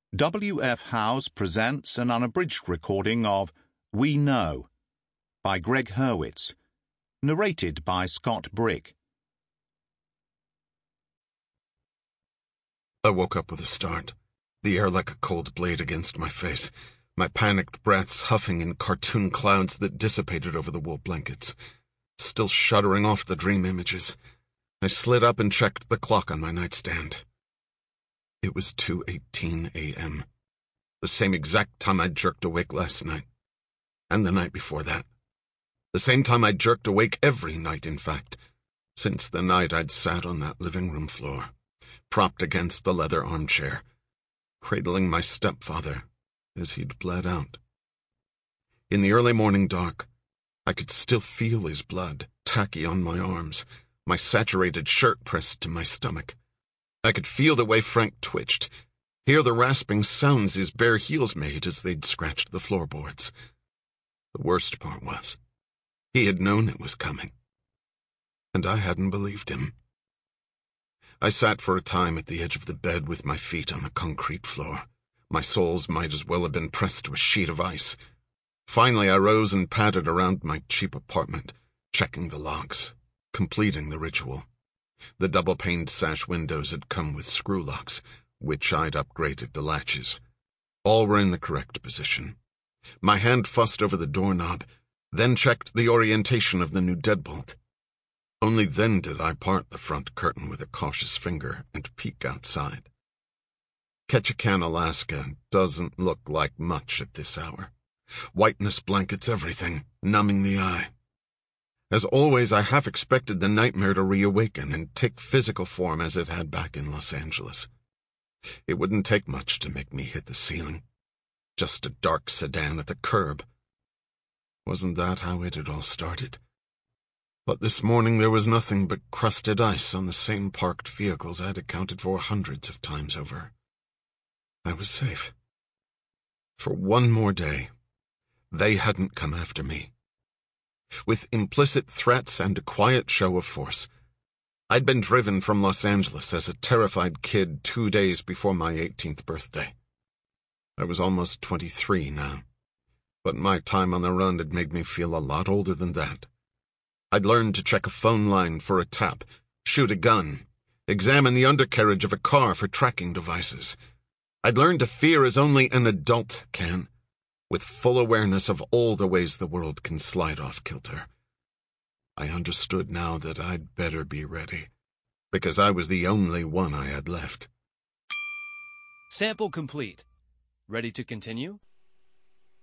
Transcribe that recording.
W.F. Howes presents an unabridged recording of We Know by Greg Hurwitz, narrated by Scott Brick. I woke up with a start, the air like a cold blade against my face, my panicked breaths huffing in cartoon clouds that dissipated over the wool blankets. Still shuddering off the dream images, I slid up and checked the clock on my nightstand. It was 2:18 a.m., the same exact time I'd jerked awake last night, and the night before that. The same time I'd jerked awake every night, in fact, since the night I'd sat on that living room floor, propped against the leather armchair, cradling my stepfather as he'd bled out. In the early morning dark, I could still feel his blood, tacky on my arms, my saturated shirt pressed to my stomach. I could feel the way Frank twitched, hear the rasping sounds his bare heels made as they'd scratched the floorboards. The worst part was, he had known it was coming, and I hadn't believed him. I sat for a time at the edge of the bed with my feet on the concrete floor. My soles might as well have been pressed to a sheet of ice. Finally, I rose and padded around my cheap apartment, checking the locks, completing the ritual. The double-paned sash windows had come with screw locks, which I'd upgraded to latches. All were in the correct position. My hand fussed over the doorknob, then checked the orientation of the new deadbolt. Only then did I part the front curtain with a cautious finger and peek outside. Ketchikan, Alaska doesn't look like much at this hour. Whiteness blankets everything, numbing the eye. As always, I half expected the nightmare to reawaken and take physical form as it had back in Los Angeles. It wouldn't take much to make me hit the ceiling. Just a dark sedan at the curb. Wasn't that how it had all started? But this morning there was nothing but crusted ice on the same parked vehicles I'd accounted for hundreds of times over. I was safe. For one more day, they hadn't come after me. With implicit threats and a quiet show of force, I'd been driven from Los Angeles as a terrified kid 2 days before my 18th birthday. I was almost 23 now, but my time on the run had made me feel a lot older than that. I'd learned to check a phone line for a tap, shoot a gun, examine the undercarriage of a car for tracking devices. I'd learned to fear as only an adult can, with full awareness of all the ways the world can slide off kilter. I understood now that I'd better be ready, because I was the only one I had left. Sample complete. Ready to continue?